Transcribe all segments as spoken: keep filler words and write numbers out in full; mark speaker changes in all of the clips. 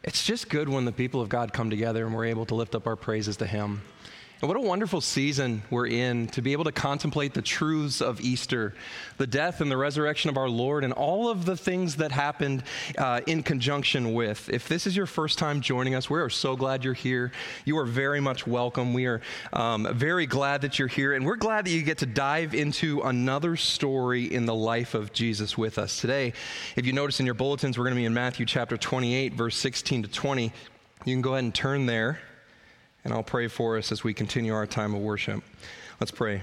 Speaker 1: It's just good when the people of God come together and we're able to lift up our praises to Him. And what a wonderful season we're in to be able to contemplate the truths of Easter, the death and the resurrection of our Lord, and all of the things that happened uh, in conjunction with. If this is your first time joining us, we are so glad you're here. You are very much welcome. We are um, very glad that you're here, and we're glad that you get to dive into another story in the life of Jesus with us. Today, if you notice in your bulletins, we're going to be in Matthew chapter twenty-eight, verse sixteen to twenty. You can go ahead and turn there. And I'll pray for us as we continue our time of worship. Let's pray.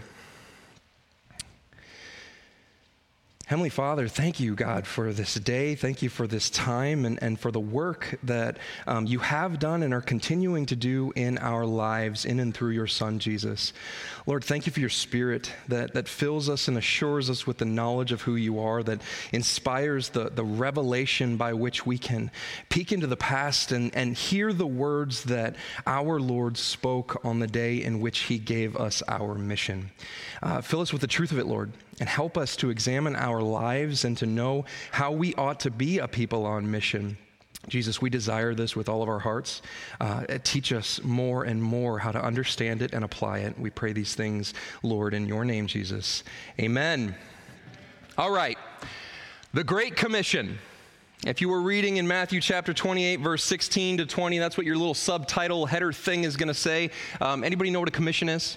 Speaker 1: Heavenly Father, thank you, God, for this day. Thank you for this time and, and for the work that um, you have done and are continuing to do in our lives in and through your Son, Jesus. Lord, thank you for your Spirit that, that fills us and assures us with the knowledge of who you are, that inspires the, the revelation by which we can peek into the past and, and hear the words that our Lord spoke on the day in which he gave us our mission. Uh, fill us with the truth of it, Lord, and help us to examine our lives and to know how we ought to be a people on mission. Jesus, we desire this with all of our hearts. Uh, teach us more and more how to understand it and apply it. We pray these things, Lord, in your name, Jesus. Amen. All right. The Great Commission. If you were reading in Matthew chapter twenty-eight, verse sixteen to twenty, that's what your little subtitle header thing is going to say. Um, anybody know what a commission is?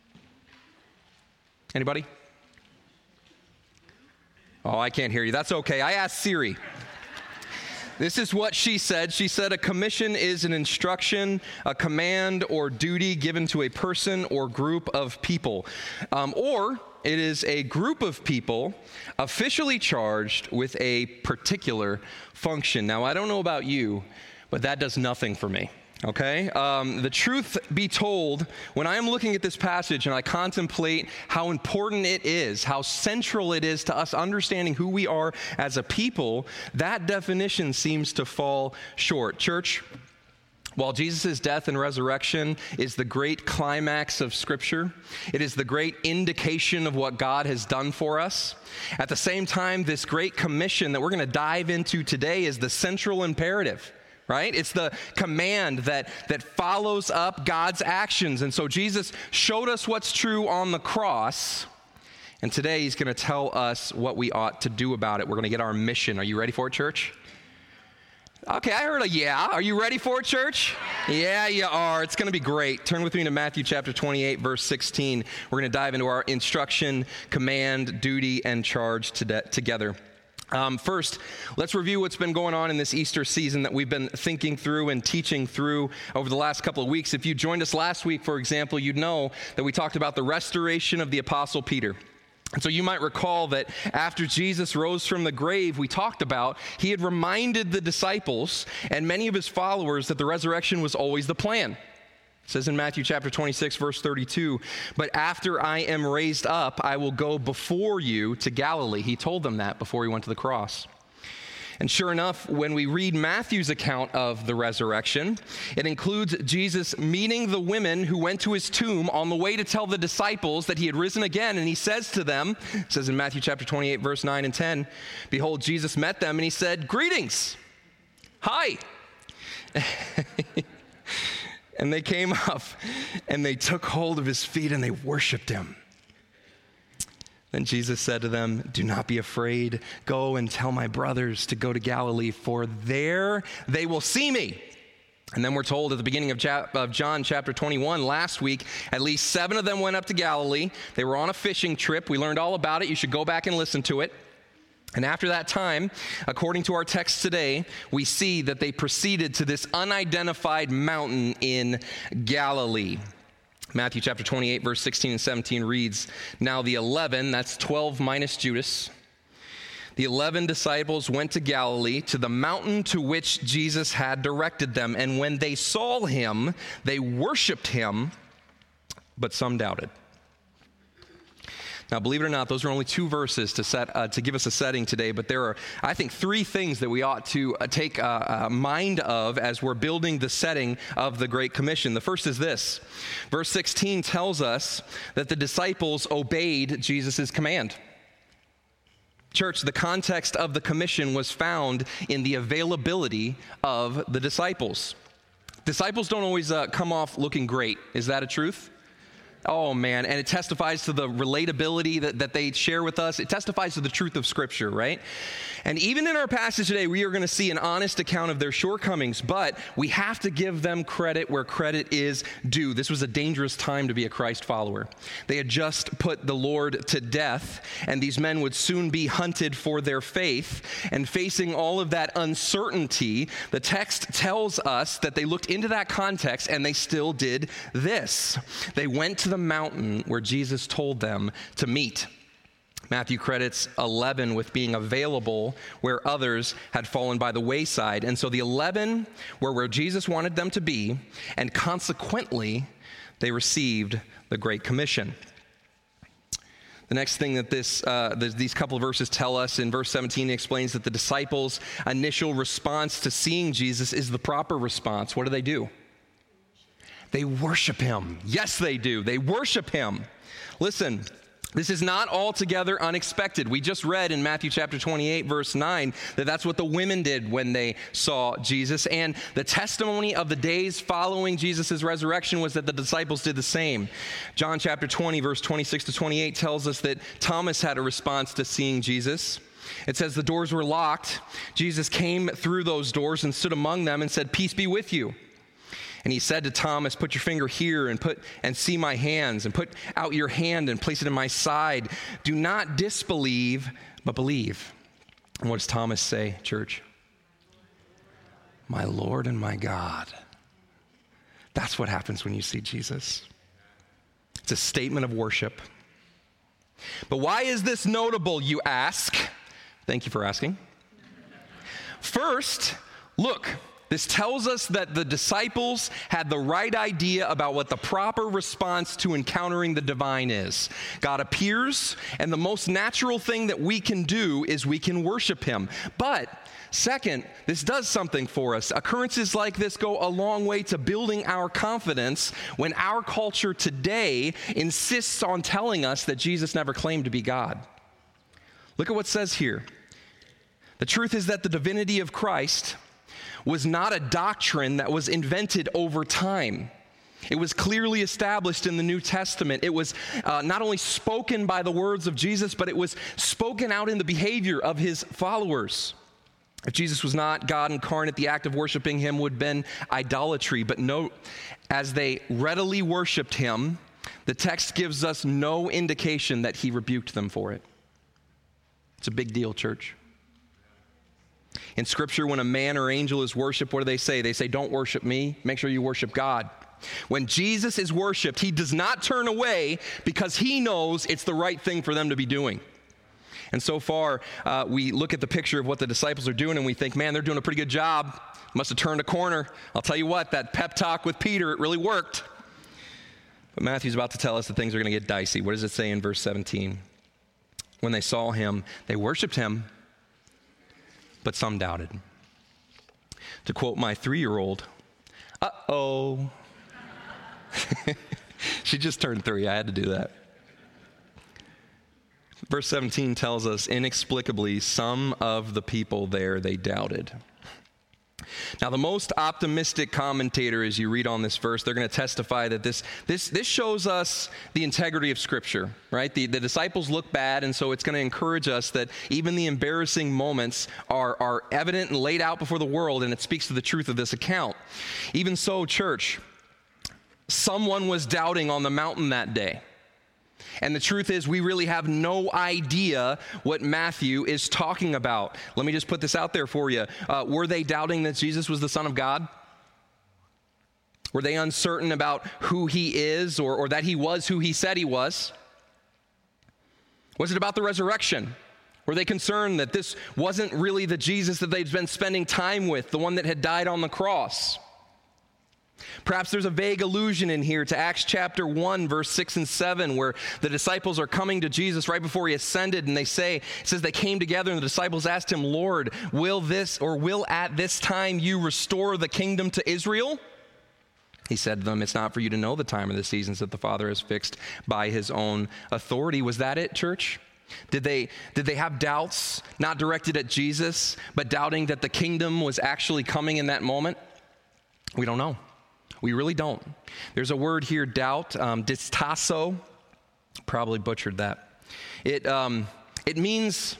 Speaker 1: Anybody? Oh, I can't hear you. That's okay. I asked Siri. This is what she said. She said a commission is an instruction, a command, or duty given to a person or group of people. Um, or it is a group of people officially charged with a particular function. Now, I don't know about you, but that does nothing for me. Okay, um, the truth be told, when I am looking at this passage and I contemplate how important it is, how central it is to us understanding who we are as a people, that definition seems to fall short. Church, while Jesus' death and resurrection is the great climax of Scripture, it is the great indication of what God has done for us. At the same time, this great commission that we're going to dive into today is the central imperative. Right? It's the command that, that follows up God's actions. And so Jesus showed us what's true on the cross. And today he's going to tell us what we ought to do about it. We're going to get our mission. Are you ready for it, church? Okay, I heard a yeah. Are you ready for it, church? Yeah, you are. It's going to be great. Turn with me to Matthew chapter twenty-eight, verse sixteen. We're going to dive into our instruction, command, duty, and charge to- together. Um, first, let's review what's been going on in this Easter season that we've been thinking through and teaching through over the last couple of weeks. If you joined us last week, for example, you'd know that we talked about the restoration of the Apostle Peter. And so you might recall that after Jesus rose from the grave, we talked about, he had reminded the disciples and many of his followers that the resurrection was always the plan. It says in Matthew chapter twenty-six, verse thirty-two, but after I am raised up, I will go before you to Galilee. He told them that before he went to the cross. And sure enough, when we read Matthew's account of the resurrection, it includes Jesus meeting the women who went to his tomb on the way to tell the disciples that he had risen again. And he says to them, it says in Matthew chapter twenty-eight, verse nine and ten, behold, Jesus met them and he said, greetings. Hi. And they came up and they took hold of his feet and they worshiped him. Then Jesus said to them, do not be afraid. Go and tell my brothers to go to Galilee, for there they will see me. And then we're told at the beginning of, chap- of John chapter twenty-one, last week, at least seven of them went up to Galilee. They were on a fishing trip. We learned all about it. You should go back and listen to it. And after that time, according to our text today, we see that they proceeded to this unidentified mountain in Galilee. Matthew chapter twenty-eight, verse sixteen and seventeen reads, now the eleven, that's twelve minus Judas, the eleven disciples went to Galilee, to the mountain to which Jesus had directed them. And when they saw him, they worshiped him, but some doubted. Now, believe it or not, those are only two verses to set uh, to give us a setting today, but there are, I think, three things that we ought to uh, take uh, uh, mind of as we're building the setting of the Great Commission. The first is this. Verse sixteen tells us that the disciples obeyed Jesus' command. Church, the context of the commission was found in the availability of the disciples. Disciples don't always uh, come off looking great. Is that a truth? Oh, man. And it testifies to the relatability that, that they share with us. It testifies to the truth of Scripture, right? And even in our passage today, we are going to see an honest account of their shortcomings, but we have to give them credit where credit is due. This was a dangerous time to be a Christ follower. They had just put the Lord to death, and these men would soon be hunted for their faith. And facing all of that uncertainty, the text tells us that they looked into that context and they still did this. They went to the mountain where Jesus told them to meet. Matthew credits eleven with being available where others had fallen by the wayside. And so the eleven were where Jesus wanted them to be, and consequently, they received the Great Commission. The next thing that this, uh, these couple of verses tell us, in verse seventeen, it explains that the disciples' initial response to seeing Jesus is the proper response. What do they do? They worship him. Yes, they do. They worship him. Listen, this is not altogether unexpected. We just read in Matthew chapter twenty-eight, verse nine, that that's what the women did when they saw Jesus. And the testimony of the days following Jesus' resurrection was that the disciples did the same. John chapter twenty, verse twenty-six to twenty-eight tells us that Thomas had a response to seeing Jesus. It says the doors were locked. Jesus came through those doors and stood among them and said, "Peace be with you." And he said to Thomas, "Put your finger here and put and see my hands, and put out your hand and place it in my side. Do not disbelieve, but believe." And what does Thomas say, church? "My Lord and my God." That's what happens when you see Jesus. It's a statement of worship. But why is this notable, you ask? Thank you for asking. First, look. This tells us that the disciples had the right idea about what the proper response to encountering the divine is. God appears, and the most natural thing that we can do is we can worship him. But second, this does something for us. Occurrences like this go a long way to building our confidence when our culture today insists on telling us that Jesus never claimed to be God. Look at what it says here. The truth is that the divinity of Christ was not a doctrine that was invented over time. It was clearly established in the New Testament. It was uh, not only spoken by the words of Jesus, but it was spoken out in the behavior of his followers. If Jesus was not God incarnate, the act of worshiping him would have been idolatry. But note, as they readily worshiped him, the text gives us no indication that he rebuked them for it. It's a big deal, church. In Scripture, when a man or angel is worshiped, what do they say? They say, "Don't worship me. Make sure you worship God." When Jesus is worshiped, he does not turn away because he knows it's the right thing for them to be doing. And so far, uh, we look at the picture of what the disciples are doing and we think, man, they're doing a pretty good job. Must have turned a corner. I'll tell you what, that pep talk with Peter, it really worked. But Matthew's about to tell us that things are going to get dicey. What does it say in verse seventeen? When they saw him, they worshiped him, but some doubted. To quote my three-year-old, uh-oh. She just turned three. I had to do that. Verse seventeen tells us, inexplicably, some of the people there, they doubted. Now, the most optimistic commentator, as you read on this verse, they're going to testify that this this this shows us the integrity of Scripture, right? The, the disciples look bad, and so it's going to encourage us that even the embarrassing moments are, are evident and laid out before the world, and it speaks to the truth of this account. Even so, church, someone was doubting on the mountain that day. And the truth is, we really have no idea what Matthew is talking about. Let me just put this out there for you. Uh, were they doubting that Jesus was the Son of God? Were they uncertain about who he is or, or that he was who he said he was? Was it about the resurrection? Were they concerned that this wasn't really the Jesus that they'd been spending time with, the one that had died on the cross? Perhaps there's a vague allusion in here to Acts chapter one, verse six and seven, where the disciples are coming to Jesus right before he ascended, and they say, it says they came together and the disciples asked him, "Lord, will this or will at this time you restore the kingdom to Israel?" He said to them, "It's not for you to know the time or the seasons that the Father has fixed by his own authority." Was that it, church? Did they, did they have doubts, not directed at Jesus, but doubting that the kingdom was actually coming in that moment? We don't know. We really don't. There's a word here, doubt, um, distasso. Probably butchered that. It, um, it means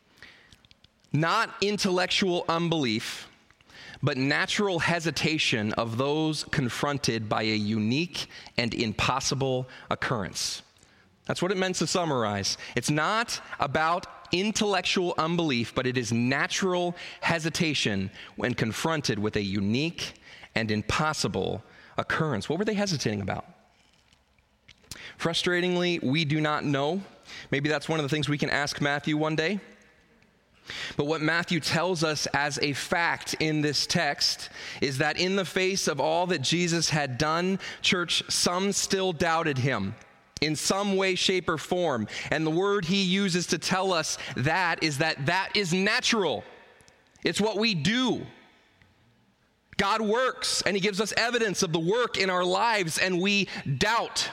Speaker 1: not intellectual unbelief, but natural hesitation of those confronted by a unique and impossible occurrence. That's what it meant to summarize. It's not about intellectual unbelief, but it is natural hesitation when confronted with a unique and impossible occurrence. What were they hesitating about? Frustratingly, we do not know. Maybe that's one of the things we can ask Matthew one day. But what Matthew tells us as a fact in this text is that in the face of all that Jesus had done, church, some still doubted him in some way, shape, or form. And the word he uses to tell us that is that that is natural. It's what we do. God works, and he gives us evidence of the work in our lives, and we doubt.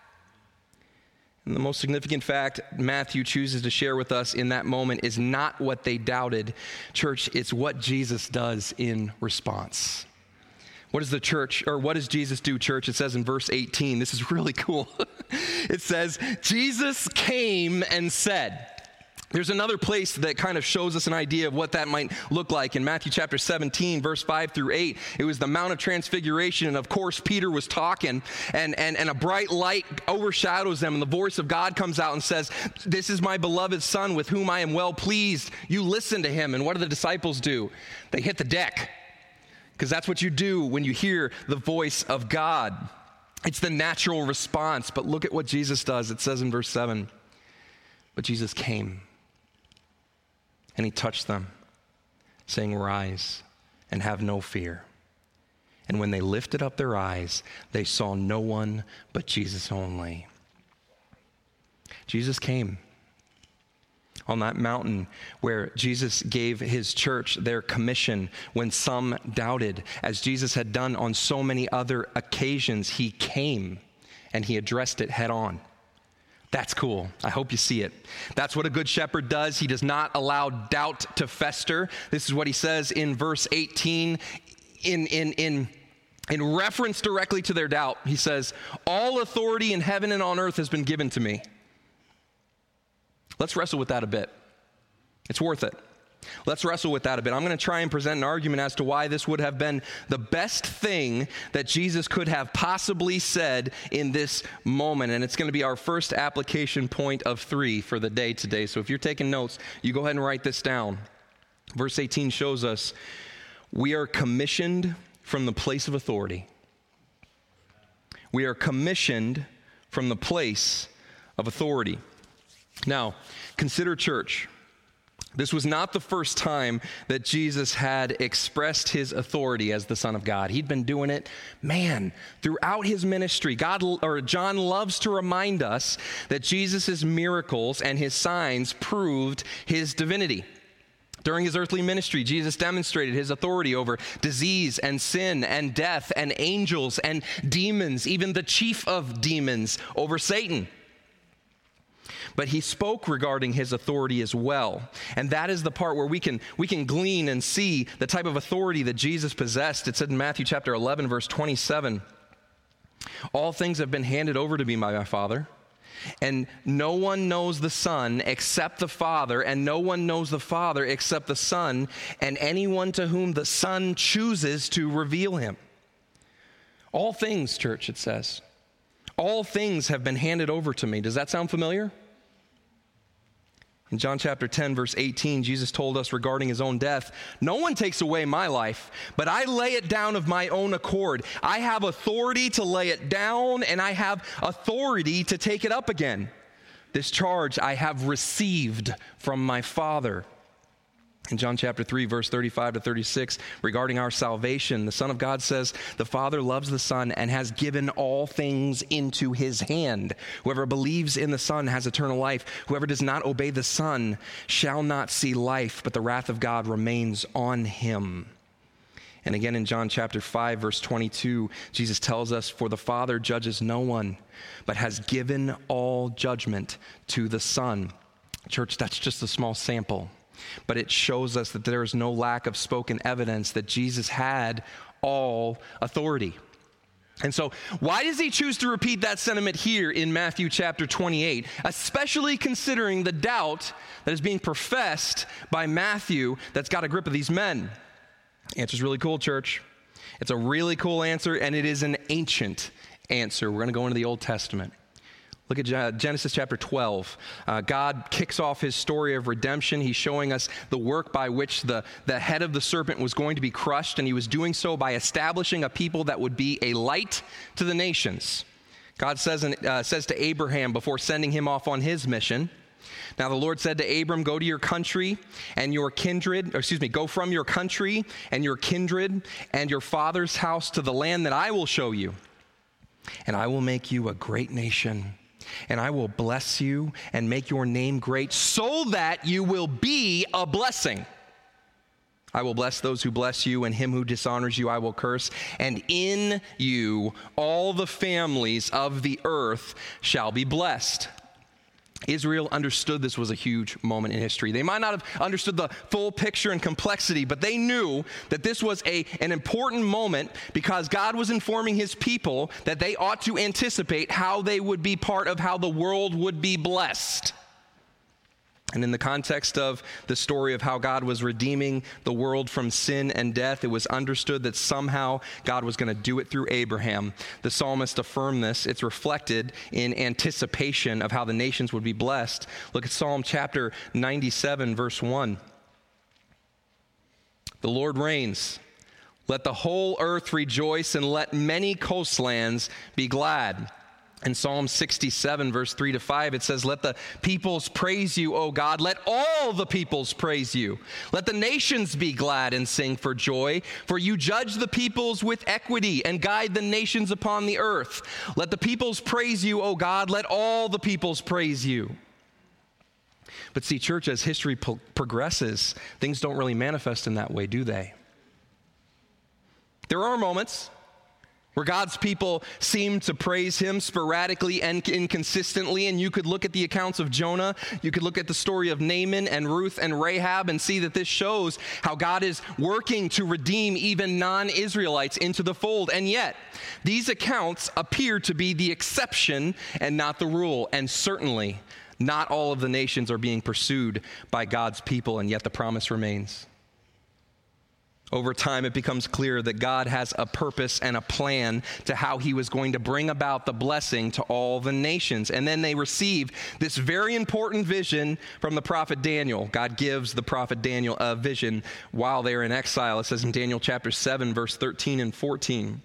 Speaker 1: And the most significant fact Matthew chooses to share with us in that moment is not what they doubted. Church, it's what Jesus does in response. What does the church, or what does Jesus do, church? It says in verse eighteen, this is really cool. It says, Jesus came and said. There's another place that kind of shows us an idea of what that might look like. In Matthew chapter seventeen, verse five through eight, it was the Mount of Transfiguration, and of course Peter was talking, and, and, and a bright light overshadows them, and the voice of God comes out and says, "This is my beloved Son with whom I am well pleased. You listen to him." And what do the disciples do? They hit the deck, because that's what you do when you hear the voice of God. It's the natural response, but look at what Jesus does. It says in verse seven, but Jesus came. And he touched them, saying, "Rise and have no fear." And when they lifted up their eyes, they saw no one but Jesus only. Jesus came on that mountain where Jesus gave his church their commission when some doubted. As Jesus had done on so many other occasions, he came and he addressed it head on. That's cool. I hope you see it. That's what a good shepherd does. He does not allow doubt to fester. This is what he says in verse eighteen. In, in, in, in reference directly to their doubt, he says, "All authority in heaven and on earth has been given to me." Let's wrestle with that a bit. It's worth it. Let's wrestle with that a bit. I'm going to try and present an argument as to why this would have been the best thing that Jesus could have possibly said in this moment. And it's going to be our first application point of three for the day today. So if you're taking notes, you go ahead and write this down. Verse eighteen shows us we are commissioned from the place of authority. We are commissioned from the place of authority. Now, consider church. This was not the first time that Jesus had expressed his authority as the Son of God. He'd been doing it, man, throughout his ministry. God, or John loves to remind us that Jesus' miracles and his signs proved his divinity. During his earthly ministry, Jesus demonstrated his authority over disease and sin and death and angels and demons, even the chief of demons, over Satan. But he spoke regarding his authority as well. And that is the part where we can we can glean and see the type of authority that Jesus possessed. It said in Matthew chapter eleven, verse twenty-seven, "All things have been handed over to me by my Father, and no one knows the Son except the Father, and no one knows the Father except the Son, and anyone to whom the Son chooses to reveal him." All things, church, it says. All things have been handed over to me. Does that sound familiar? In John chapter ten, verse eighteen, Jesus told us regarding his own death, "No one takes away my life, but I lay it down of my own accord. I have authority to lay it down, and I have authority to take it up again. This charge I have received from my Father." In John chapter three, verse thirty-five to thirty-six, regarding our salvation, the Son of God says, "The Father loves the Son and has given all things into his hand. Whoever believes in the Son has eternal life. Whoever does not obey the Son shall not see life, but the wrath of God remains on him." And again in John chapter five, verse twenty-two, Jesus tells us, "For the Father judges no one, but has given all judgment to the Son, Church, that's just a small sample, but it shows us that there is no lack of spoken evidence that Jesus had all authority. And so why does he choose to repeat that sentiment here in Matthew chapter twenty-eight, especially considering the doubt that is being professed by Matthew that's got a grip of these men? Answer's really cool, church. It's a really cool answer, and it is an ancient answer. We're going to go into the Old Testament. Look at Genesis chapter twelve. Uh, God kicks off his story of redemption. He's showing us the work by which the, the head of the serpent was going to be crushed, and he was doing so by establishing a people that would be a light to the nations. God says, uh, says to Abraham before sending him off on his mission, now the Lord said to Abram, go to your country and your kindred, or excuse me, go from your country and your kindred and your father's house to the land that I will show you. And I will make you a great nation. And I will bless you and make your name great so that you will be a blessing. I will bless those who bless you, and him who dishonors you I will curse. And in you all the families of the earth shall be blessed. Israel understood this was a huge moment in history. They might not have understood the full picture and complexity, but they knew that this was a, an important moment because God was informing his people that they ought to anticipate how they would be part of how the world would be blessed. And in the context of the story of how God was redeeming the world from sin and death, it was understood that somehow God was going to do it through Abraham. The psalmist affirmed this. It's reflected in anticipation of how the nations would be blessed. Look at Psalm chapter ninety-seven, verse one. The Lord reigns. Let the whole earth rejoice, and let many coastlands be glad. In Psalm sixty-seven, verse three to five, it says, let the peoples praise you, O God. Let all the peoples praise you. Let the nations be glad and sing for joy. For you judge the peoples with equity and guide the nations upon the earth. Let the peoples praise you, O God. Let all the peoples praise you. But see, church, as history po- progresses, things don't really manifest in that way, do they? There are moments where God's people seem to praise him sporadically and inconsistently, and you could look at the accounts of Jonah, you could look at the story of Naaman and Ruth and Rahab and see that this shows how God is working to redeem even non-Israelites into the fold. And yet, these accounts appear to be the exception and not the rule, and certainly not all of the nations are being pursued by God's people, and yet the promise remains. Over time, it becomes clear that God has a purpose and a plan to how he was going to bring about the blessing to all the nations. And then they receive this very important vision from the prophet Daniel. God gives the prophet Daniel a vision while they're in exile. It says in Daniel chapter seven, verse thirteen and fourteen,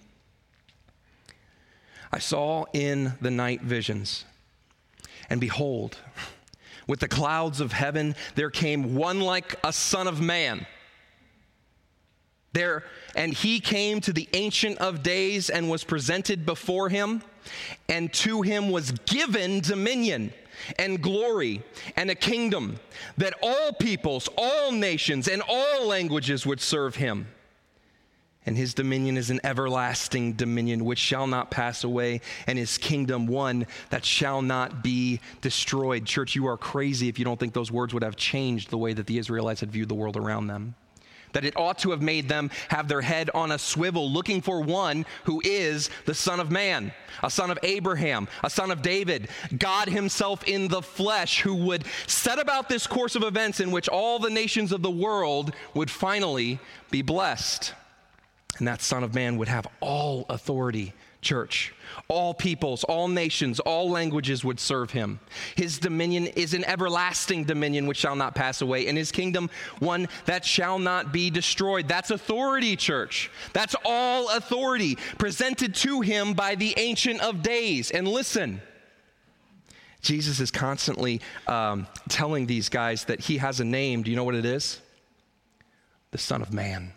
Speaker 1: I saw in the night visions, and behold, with the clouds of heaven there came one like a son of man. There, and he came to the Ancient of Days and was presented before him, and to him was given dominion and glory and a kingdom that all peoples, all nations, and all languages would serve him. And his dominion is an everlasting dominion which shall not pass away, and his kingdom one that shall not be destroyed. Church, you are crazy if you don't think those words would have changed the way that the Israelites had viewed the world around them. That it ought to have made them have their head on a swivel, looking for one who is the Son of Man, a son of Abraham, a son of David, God himself in the flesh, who would set about this course of events in which all the nations of the world would finally be blessed. And that Son of Man would have all authority, church. All peoples, all nations, all languages would serve him. His dominion is an everlasting dominion which shall not pass away, and his kingdom one that shall not be destroyed. That's authority, church. That's all authority presented to him by the Ancient of Days. And listen, Jesus is constantly um, telling these guys that he has a name. Do you know what it is? The Son of Man.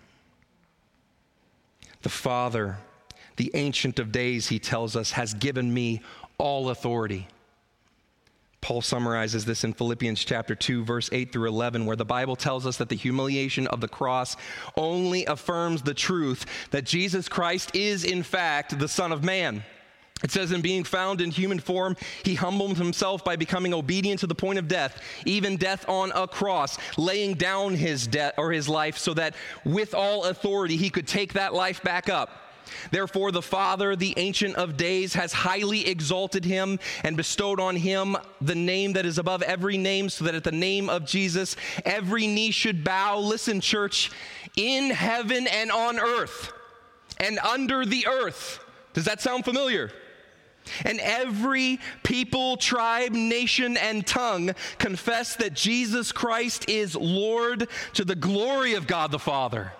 Speaker 1: The Father, the Ancient of Days, he tells us, has given me all authority. Paul summarizes this in Philippians chapter two, verse eight through eleven, where the Bible tells us that the humiliation of the cross only affirms the truth that Jesus Christ is, in fact, the Son of Man. It says, in being found in human form, he humbled himself by becoming obedient to the point of death, even death on a cross, laying down his death or his life so that with all authority he could take that life back up. Therefore, the Father, the Ancient of Days, has highly exalted him and bestowed on him the name that is above every name, so that at the name of Jesus, every knee should bow. Listen, church, in heaven and on earth and under the earth. Does that sound familiar? And every people, tribe, nation, and tongue confess that Jesus Christ is Lord, to the glory of God the Father.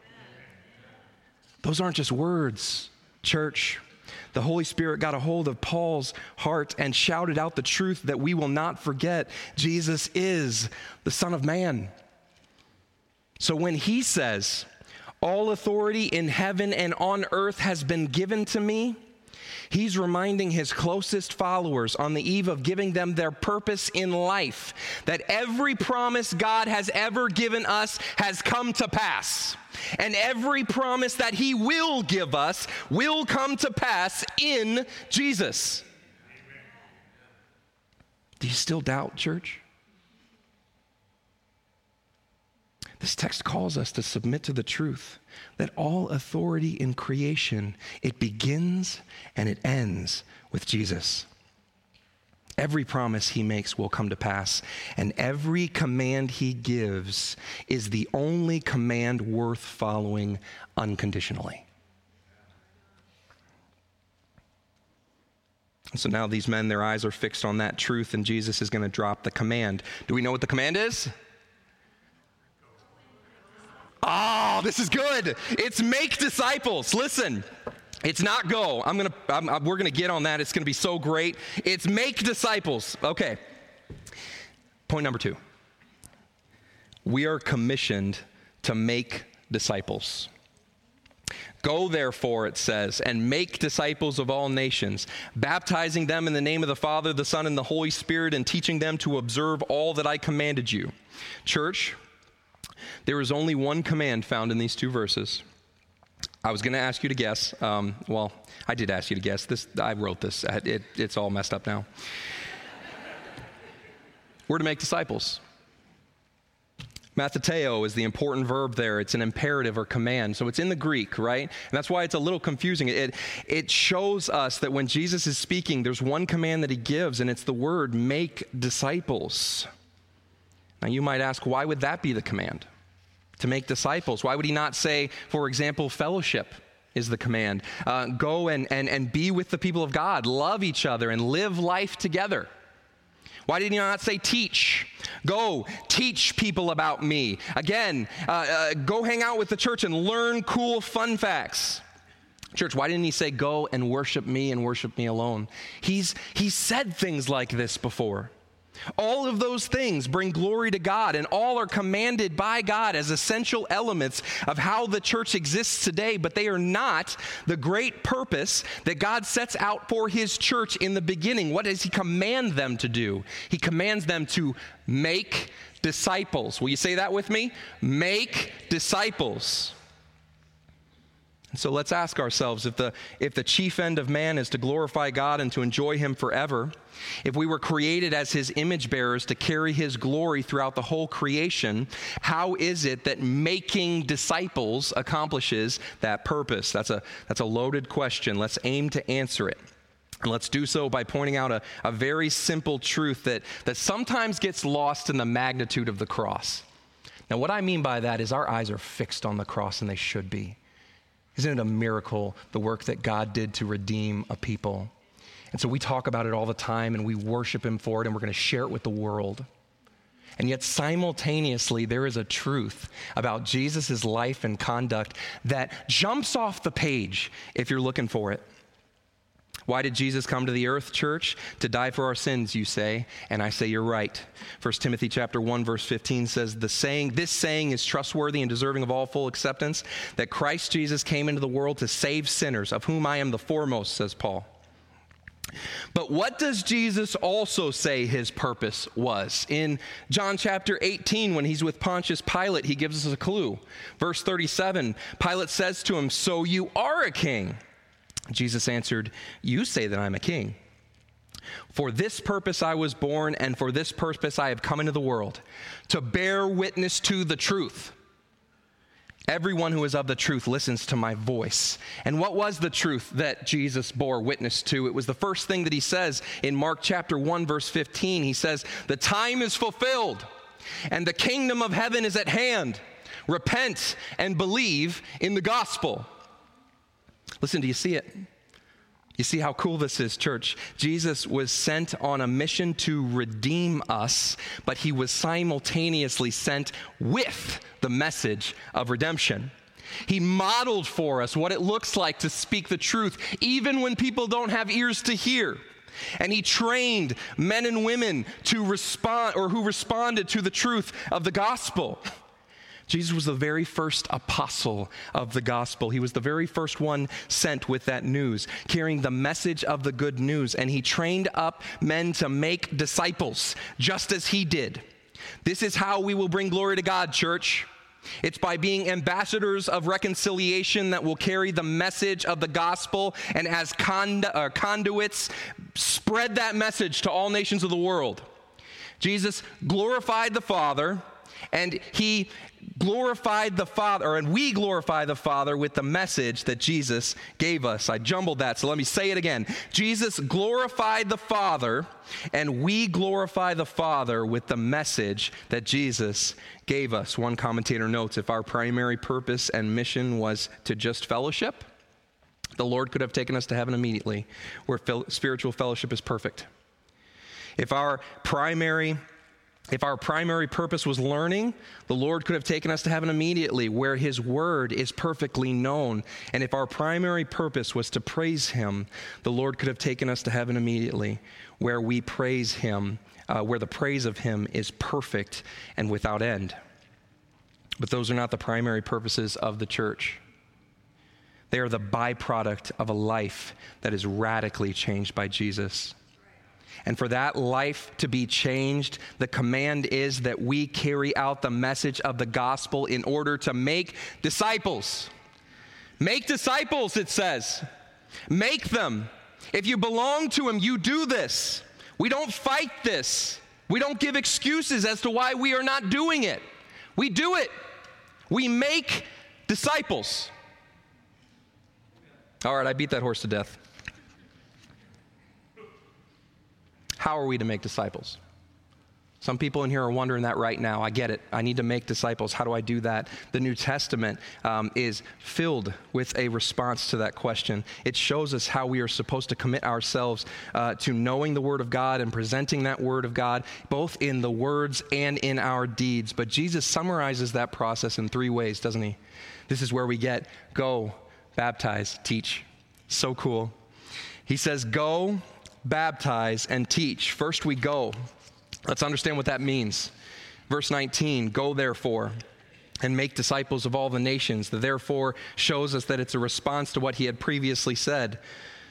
Speaker 1: Those aren't just words, church. The Holy Spirit got a hold of Paul's heart and shouted out the truth that we will not forget. Jesus is the Son of Man. So when he says, all authority in heaven and on earth has been given to me, he's reminding his closest followers on the eve of giving them their purpose in life that every promise God has ever given us has come to pass. And every promise that he will give us will come to pass in Jesus. Do you still doubt, church? This text calls us to submit to the truth that all authority in creation, it begins and it ends with Jesus. Every promise he makes will come to pass, and every command he gives is the only command worth following unconditionally. So now these men, their eyes are fixed on that truth, and Jesus is going to drop the command. Do we know what the command is? Oh, this is good. It's make disciples. Listen, it's not go. I'm gonna. I'm, I'm, we're gonna get on that. It's gonna be so great. It's make disciples. Okay. Point number two. We are commissioned to make disciples. Go, therefore, it says, and make disciples of all nations, baptizing them in the name of the Father, the Son, and the Holy Spirit, and teaching them to observe all that I commanded you. Church, there is only one command found in these two verses. I was going to ask you to guess. Um, well, I did ask you to guess. This I wrote this. It, it's all messed up now. We're to make disciples. Matheteo is the important verb there. It's an imperative or command. So it's in the Greek, right? And that's why it's a little confusing. It, it shows us that when Jesus is speaking, there's one command that he gives, and it's the word make disciples. Now you might ask, why would that be the command? To make disciples. Why would he not say, for example, fellowship is the command? Uh, go and, and, and be with the people of God, love each other, and live life together. Why did he not say teach? Go teach people about me. Again, uh, uh, go hang out with the church and learn cool fun facts. Church, why didn't he say go and worship me and worship me alone? He's, he's said things like this before. All of those things bring glory to God, and all are commanded by God as essential elements of how the church exists today, but they are not the great purpose that God sets out for his church in the beginning. What does he command them to do? He commands them to make disciples. Will you say that with me? Make disciples. And so let's ask ourselves, if the if the chief end of man is to glorify God and to enjoy him forever, if we were created as his image bearers to carry his glory throughout the whole creation, how is it that making disciples accomplishes that purpose? That's a that's a loaded question. Let's aim to answer it. And let's do so by pointing out a, a very simple truth that, that sometimes gets lost in the magnitude of the cross. Now, what I mean by that is our eyes are fixed on the cross, and they should be. Isn't it a miracle, the work that God did to redeem a people? And so we talk about it all the time, and we worship him for it, and we're going to share it with the world. And yet simultaneously, there is a truth about Jesus' life and conduct that jumps off the page if you're looking for it. Why did Jesus come to the earth, church? To die for our sins, you say, and I say you're right. First Timothy chapter one, verse fifteen says, "The saying, this saying is trustworthy and deserving of all full acceptance, that Christ Jesus came into the world to save sinners, of whom I am the foremost," says Paul. But what does Jesus also say his purpose was? In John chapter eighteen, when he's with Pontius Pilate, he gives us a clue. Verse thirty-seven, Pilate says to him, "So you are a king?" Jesus answered, "You say that I'm a king. For this purpose I was born, and for this purpose I have come into the world, to bear witness to the truth. Everyone who is of the truth listens to my voice." And what was the truth that Jesus bore witness to? It was the first thing that he says in Mark chapter one, verse fifteen. He says, "The time is fulfilled, and the kingdom of heaven is at hand. Repent and believe in the gospel." Listen, do you see it? You see how cool this is, church? Jesus was sent on a mission to redeem us, but he was simultaneously sent with the message of redemption. He modeled for us what it looks like to speak the truth, even when people don't have ears to hear. And he trained men and women to respond, or who responded to the truth of the gospel. Jesus was the very first apostle of the gospel. He was the very first one sent with that news, carrying the message of the good news. And he trained up men to make disciples, just as he did. This is how we will bring glory to God, church. It's by being ambassadors of reconciliation that will carry the message of the gospel, and as condu- uh, conduits, spread that message to all nations of the world. Jesus glorified the Father, and he glorified the Father, and we glorify the Father with the message that Jesus gave us. I jumbled that, so let me say it again. Jesus glorified the Father, and we glorify the Father with the message that Jesus gave us. One commentator notes, if our primary purpose and mission was to just fellowship, the Lord could have taken us to heaven immediately, where spiritual fellowship is perfect. If our primary If our primary purpose was learning, the Lord could have taken us to heaven immediately, where his word is perfectly known. And if our primary purpose was to praise him, the Lord could have taken us to heaven immediately, where we praise him, uh, where the praise of him is perfect and without end. But those are not the primary purposes of the church. They are the byproduct of a life that is radically changed by Jesus. And for that life to be changed, the command is that we carry out the message of the gospel in order to make disciples. Make disciples, it says. Make them. If you belong to him, you do this. We don't fight this. We don't give excuses as to why we are not doing it. We do it. We make disciples. All right, I beat that horse to death. How are we to make disciples? Some people in here are wondering that right now. I get it. I need to make disciples. How do I do that? The New Testament um, is filled with a response to that question. It shows us how we are supposed to commit ourselves uh, to knowing the Word of God and presenting that Word of God, both in the words and in our deeds. But Jesus summarizes that process in three ways, doesn't he? This is where we get go, baptize, teach. So cool. He says, go, baptize, and teach. First we go. Let's understand what that means. Verse nineteen, go therefore and make disciples of all the nations. The therefore shows us that it's a response to what he had previously said.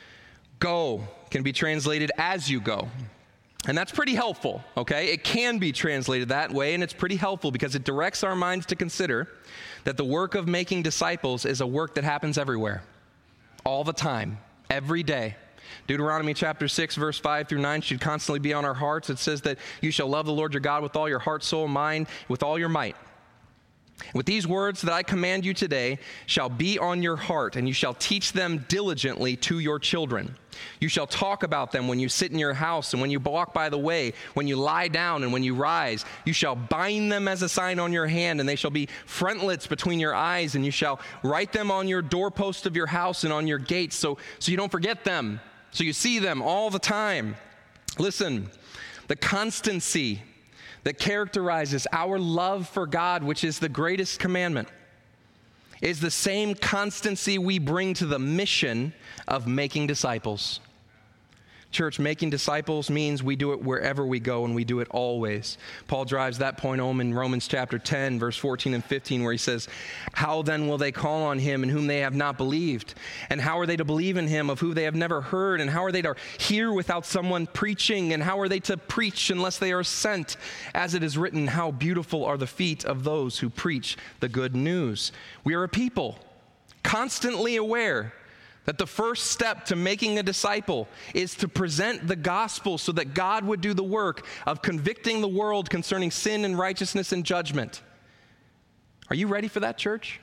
Speaker 1: Go can be translated as you go. And that's pretty helpful, okay? It can be translated that way, and it's pretty helpful because it directs our minds to consider that the work of making disciples is a work that happens everywhere, all the time, every day. Deuteronomy chapter six, verse five through nine should constantly be on our hearts. It says that you shall love the Lord your God with all your heart, soul, mind, with all your might. With these words that I command you today shall be on your heart, and you shall teach them diligently to your children. You shall talk about them when you sit in your house and when you walk by the way, when you lie down and when you rise. You shall bind them as a sign on your hand, and they shall be frontlets between your eyes, and you shall write them on your doorpost of your house and on your gates, so, so you don't forget them, so you see them all the time. Listen, the constancy that characterizes our love for God, which is the greatest commandment, is the same constancy we bring to the mission of making disciples. Church, making disciples means we do it wherever we go, and we do it always. Paul drives that point home in Romans chapter ten, verse fourteen and fifteen, where he says, how then will they call on him in whom they have not believed? And how are they to believe in him of whom they have never heard? And how are they to hear without someone preaching? And how are they to preach unless they are sent? As it is written, how beautiful are the feet of those who preach the good news. We are a people constantly aware That the first step to making a disciple is to present the gospel so that God would do the work of convicting the world concerning sin and righteousness and judgment. Are you ready for that, church?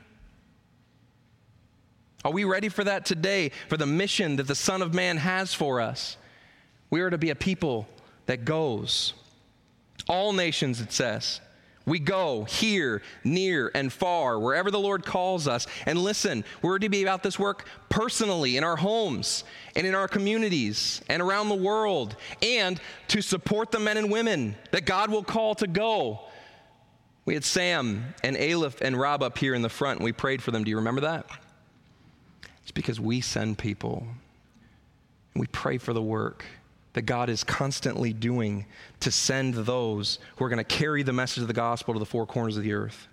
Speaker 1: Are we ready for that today, for the mission that the Son of Man has for us? We are to be a people that goes. All nations, it says. We go here, near, and far, wherever the Lord calls us. And listen, we're to be about this work personally, in our homes, and in our communities, and around the world, and to support the men and women that God will call to go. We had Sam and Aleph and Rob up here in the front, and we prayed for them. Do you remember that? It's because we send people, and we pray for the work that God is constantly doing to send those who are going to carry the message of the gospel to the four corners of the earth.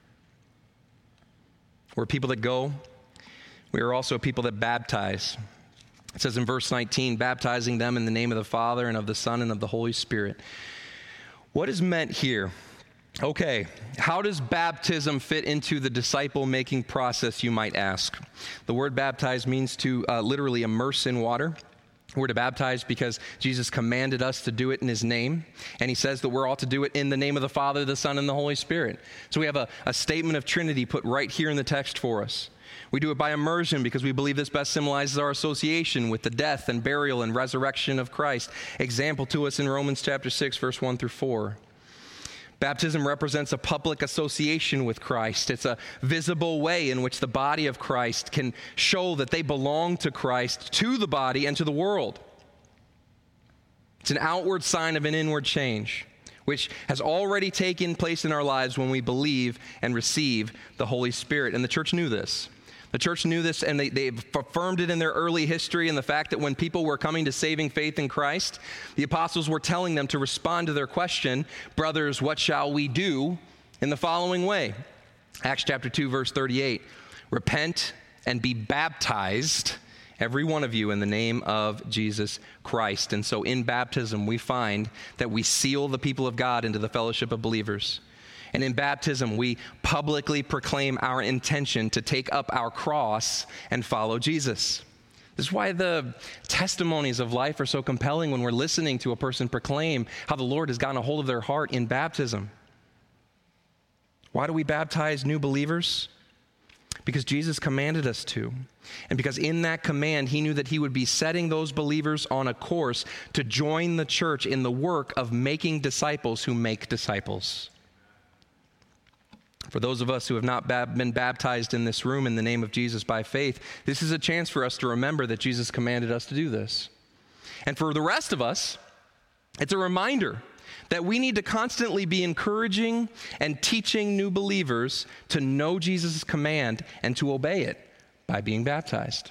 Speaker 1: We're people that go. We are also people that baptize. It says in verse nineteen, baptizing them in the name of the Father and of the Son and of the Holy Spirit. What is meant here? Okay, how does baptism fit into the disciple-making process, you might ask? The word baptize means to uh, literally immerse in water. We're to baptize because Jesus commanded us to do it in his name, and he says that we're all to do it in the name of the Father, the Son, and the Holy Spirit. So we have a, a statement of Trinity put right here in the text for us. We do it by immersion because we believe this best symbolizes our association with the death and burial and resurrection of Christ. Example to us in Romans chapter six, verse one through four. Baptism represents a public association with Christ. It's a visible way in which the body of Christ can show that they belong to Christ, to the body, and to the world. It's an outward sign of an inward change, which has already taken place in our lives when we believe and receive the Holy Spirit. And the church knew this. The church knew this, and they, they affirmed it in their early history, and the fact that when people were coming to saving faith in Christ, the apostles were telling them to respond to their question, brothers, what shall we do, in the following way. Acts chapter two, verse thirty-eight, repent and be baptized, every one of you, in the name of Jesus Christ. And so in baptism, we find that we seal the people of God into the fellowship of believers. And in baptism, we publicly proclaim our intention to take up our cross and follow Jesus. This is why the testimonies of life are so compelling when we're listening to a person proclaim how the Lord has gotten a hold of their heart in baptism. Why do we baptize new believers? Because Jesus commanded us to. And because in that command, he knew that he would be setting those believers on a course to join the church in the work of making disciples who make disciples. For those of us who have not bab- been baptized in this room in the name of Jesus by faith, this is a chance for us to remember that Jesus commanded us to do this. And for the rest of us, it's a reminder that we need to constantly be encouraging and teaching new believers to know Jesus' command and to obey it by being baptized.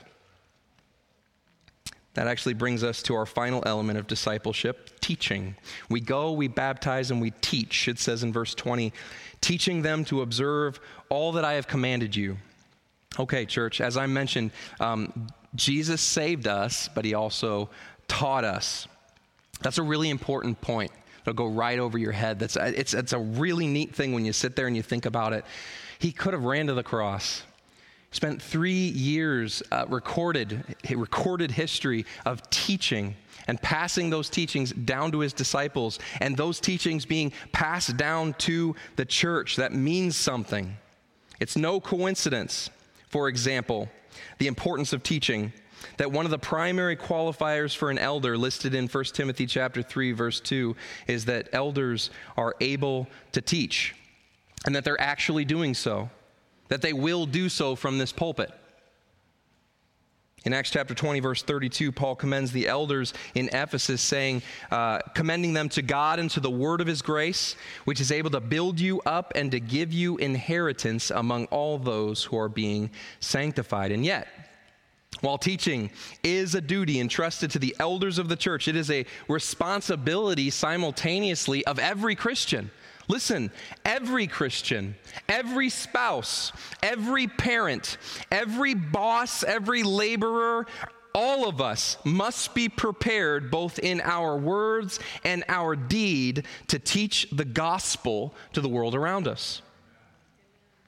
Speaker 1: That actually brings us to our final element of discipleship, teaching. We go, we baptize, and we teach. It says in verse twenty, teaching them to observe all that I have commanded you. Okay, church, as I mentioned, um, Jesus saved us, but he also taught us. That's a really important point. It'll go right over your head. That's it's, it's a really neat thing when you sit there and you think about it. He could have ran to the cross. Spent three years uh, recorded, recorded history of teaching and passing those teachings down to his disciples, and those teachings being passed down to the church. That means something. It's no coincidence, for example, the importance of teaching, that one of the primary qualifiers for an elder listed in First Timothy chapter three, verse two, is that elders are able to teach, and that they're actually doing so. That they will do so from this pulpit. In Acts chapter twenty, verse thirty-two, Paul commends the elders in Ephesus, saying, uh, commending them to God and to the word of his grace, which is able to build you up and to give you inheritance among all those who are being sanctified. And yet, while teaching is a duty entrusted to the elders of the church, it is a responsibility simultaneously of every Christian. Listen, every Christian, every spouse, every parent, every boss, every laborer, all of us must be prepared both in our words and our deed to teach the gospel to the world around us.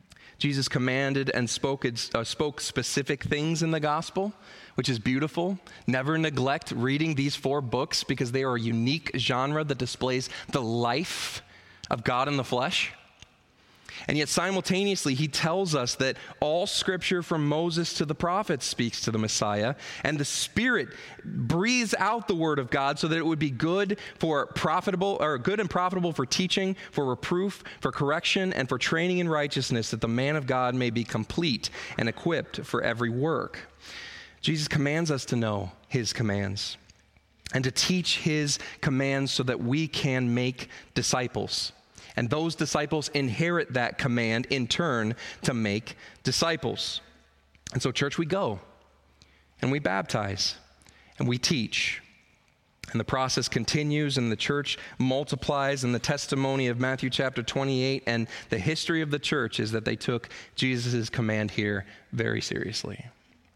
Speaker 1: Jesus commanded and spoke, uh, spoke specific things in the gospel, which is beautiful. Never neglect reading these four books because they are a unique genre that displays the life of God in the flesh. And yet simultaneously, he tells us that all scripture from Moses to the prophets speaks to the Messiah, and the Spirit breathes out the word of God so that it would be good for profitable, or good and profitable for teaching, for reproof, for correction, and for training in righteousness, that the man of God may be complete and equipped for every work. Jesus commands us to know his commands and to teach his commands so that we can make disciples. And those disciples inherit that command in turn to make disciples. And so, church, we go and we baptize and we teach. And the process continues and the church multiplies. And the testimony of Matthew chapter twenty-eight and the history of the church is that they took Jesus' command here very seriously.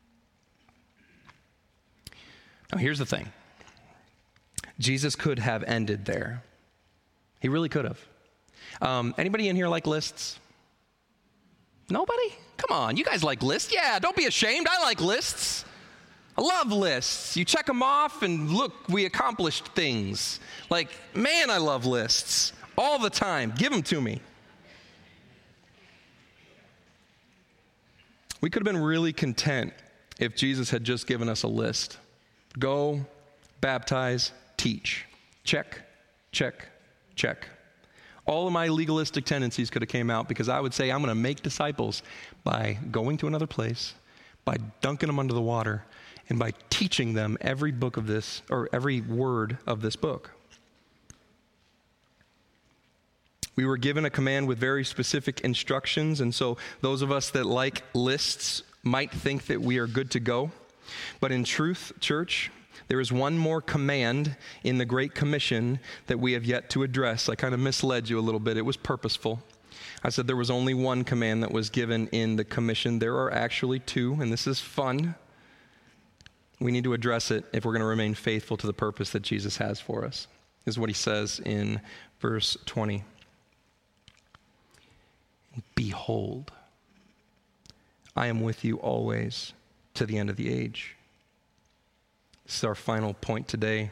Speaker 1: Now, here's the thing. Jesus could have ended there. He really could have. Um, anybody in here like lists? Nobody? Come on, you guys like lists? Yeah, don't be ashamed. I like lists. I love lists. You check them off and look, we accomplished things. Like, man, I love lists all the time. Give them to me. We could have been really content if Jesus had just given us a list. Go, baptize, teach. Check, check, check. All of my legalistic tendencies could have came out because I would say I'm going to make disciples by going to another place, by dunking them under the water, and by teaching them every book of this, or every word of this book. We were given a command with very specific instructions, and so those of us that like lists might think that we are good to go. But in truth, church, there is one more command in the Great Commission that we have yet to address. I kind of misled you a little bit. It was purposeful. I said there was only one command that was given in the commission. There are actually two, and this is fun. We need to address it if we're going to remain faithful to the purpose that Jesus has for us. This is what he says in verse twenty. Behold, I am with you always to the end of the age. This is our final point today.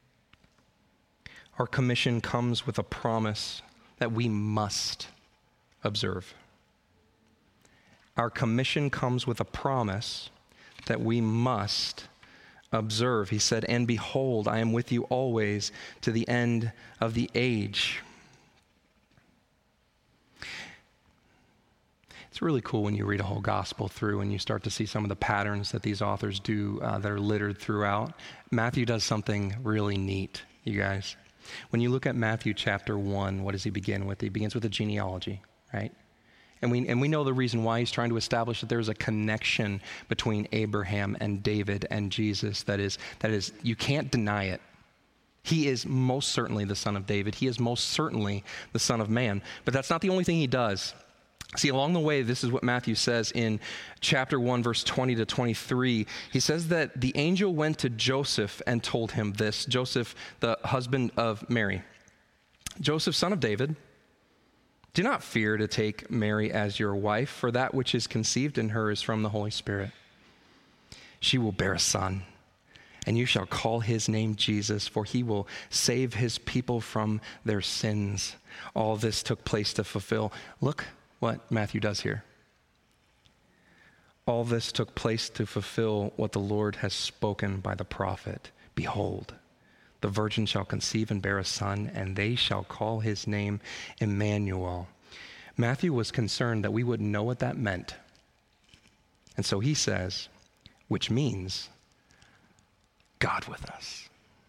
Speaker 1: Our commission comes with a promise that we must observe. Our commission comes with a promise that we must observe. He said, and behold, I am with you always to the end of the age. It's really cool when you read a whole gospel through and you start to see some of the patterns that these authors do uh, that are littered throughout. Matthew does something really neat, you guys. When you look at Matthew chapter one, what does he begin with? He begins with a genealogy, right? And we and we know the reason why. He's trying to establish that there's a connection between Abraham and David and Jesus that is, that is, you can't deny it. He is most certainly the son of David. He is most certainly the Son of Man. But that's not the only thing he does. See, along the way, this is what Matthew says in chapter one, verse twenty to twenty-three. He says that the angel went to Joseph and told him this. Joseph, the husband of Mary. Joseph, son of David, do not fear to take Mary as your wife, for that which is conceived in her is from the Holy Spirit. She will bear a son, and you shall call his name Jesus, for he will save his people from their sins. All this took place to fulfill. Look what Matthew does here. All this took place to fulfill what the Lord has spoken by the prophet. Behold, the virgin shall conceive and bear a son, and they shall call his name Emmanuel. Matthew was concerned that we wouldn't know what that meant. And so he says, which means God with us.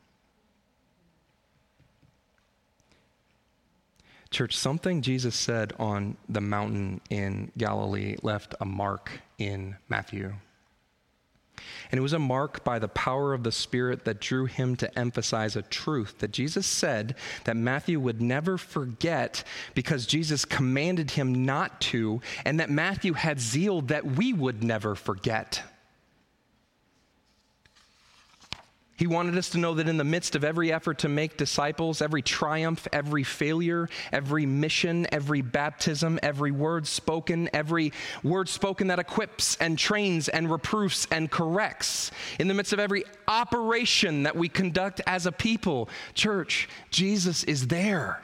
Speaker 1: Church, something Jesus said on the mountain in Galilee left a mark in Matthew. And it was a mark by the power of the Spirit that drew him to emphasize a truth that Jesus said that Matthew would never forget because Jesus commanded him not to, and that Matthew had zeal that we would never forget. He wanted us to know that in the midst of every effort to make disciples, every triumph, every failure, every mission, every baptism, every word spoken, every word spoken that equips and trains and reproofs and corrects, in the midst of every operation that we conduct as a people, church, Jesus is there.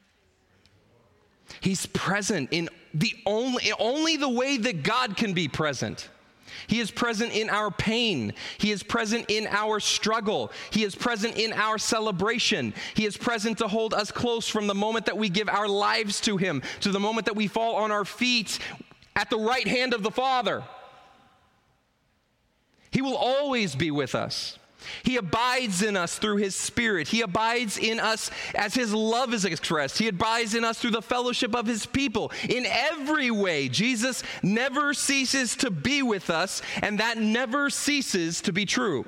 Speaker 1: He's present in the only, only the way that God can be present. He is present in our pain. He is present in our struggle. He is present in our celebration. He is present to hold us close from the moment that we give our lives to him to the moment that we fall on our feet at the right hand of the Father. He will always be with us. He abides in us through his Spirit. He abides in us as his love is expressed. He abides in us through the fellowship of his people. In every way, Jesus never ceases to be with us, and that never ceases to be true.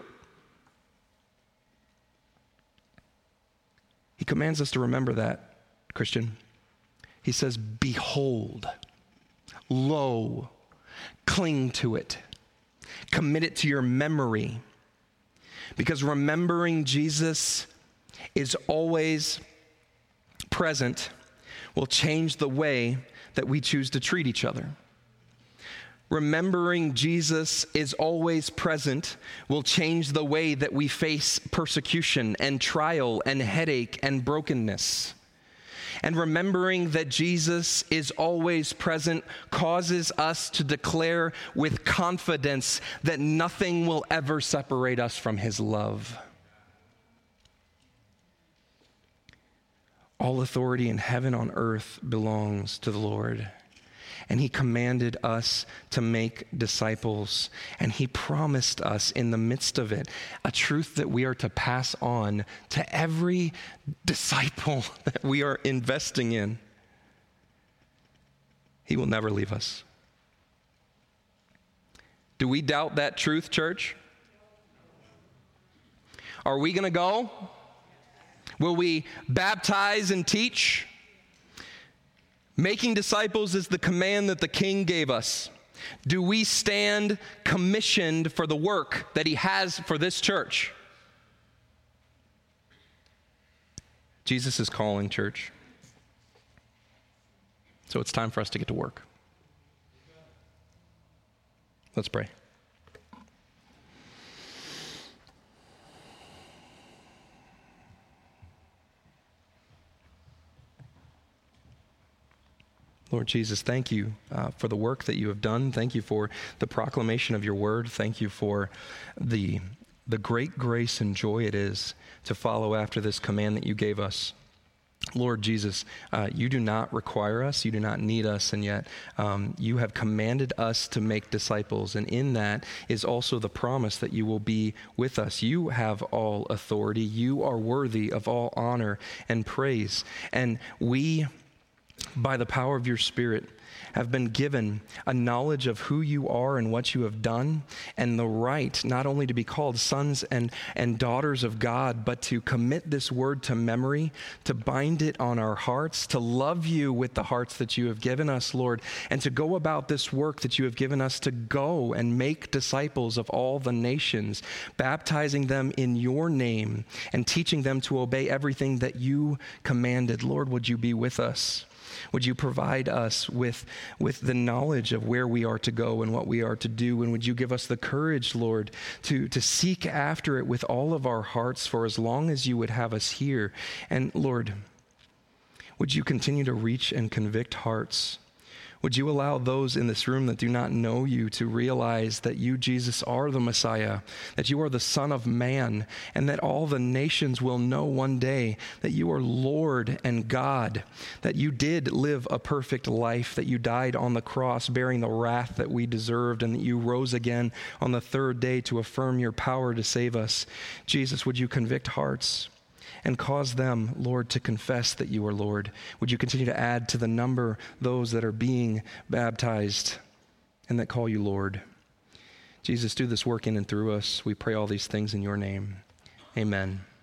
Speaker 1: He commands us to remember that, Christian. He says, behold, lo, cling to it, commit it to your memory. Because remembering Jesus is always present will change the way that we choose to treat each other. Remembering Jesus is always present will change the way that we face persecution and trial and headache and brokenness. And remembering that Jesus is always present causes us to declare with confidence that nothing will ever separate us from his love. All authority in heaven and on earth belongs to the Lord. And he commanded us to make disciples. And he promised us in the midst of it a truth that we are to pass on to every disciple that we are investing in. He will never leave us. Do we doubt that truth, church? Are we going to go? Will we baptize and teach? Making disciples is the command that the King gave us. Do we stand commissioned for the work that he has for this church? Jesus is calling, church. So it's time for us to get to work. Let's pray. Lord Jesus, thank you uh, for the work that you have done. Thank you for the proclamation of your word. Thank you for the, the great grace and joy it is to follow after this command that you gave us. Lord Jesus, uh, you do not require us, you do not need us, and yet um, you have commanded us to make disciples, and in that is also the promise that you will be with us. You have all authority. You are worthy of all honor and praise, and we, by the power of your Spirit, have been given a knowledge of who you are and what you have done, and the right not only to be called sons and, and daughters of God, but to commit this word to memory, to bind it on our hearts, to love you with the hearts that you have given us, Lord, and to go about this work that you have given us to go and make disciples of all the nations, baptizing them in your name and teaching them to obey everything that you commanded. Lord, would you be with us? Would you provide us with, with the knowledge of where we are to go and what we are to do? And would you give us the courage, Lord, to, to seek after it with all of our hearts for as long as you would have us here? And Lord, would you continue to reach and convict hearts? Would you allow those in this room that do not know you to realize that you, Jesus, are the Messiah, that you are the Son of Man, and that all the nations will know one day that you are Lord and God, that you did live a perfect life, that you died on the cross bearing the wrath that we deserved, and that you rose again on the third day to affirm your power to save us. Jesus, would you convict hearts and cause them, Lord, to confess that you are Lord? Would you continue to add to the number those that are being baptized and that call you Lord? Jesus, do this work in and through us. We pray all these things in your name. Amen.